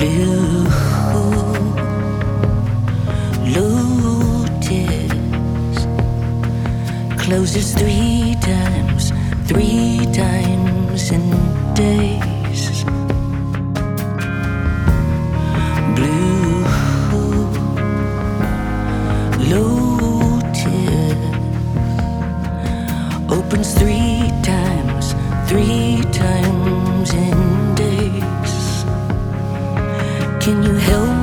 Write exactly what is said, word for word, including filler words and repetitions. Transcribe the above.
Blue lotus closes three times, three times in days. Blue lotus opens three times, three times in days. Can you help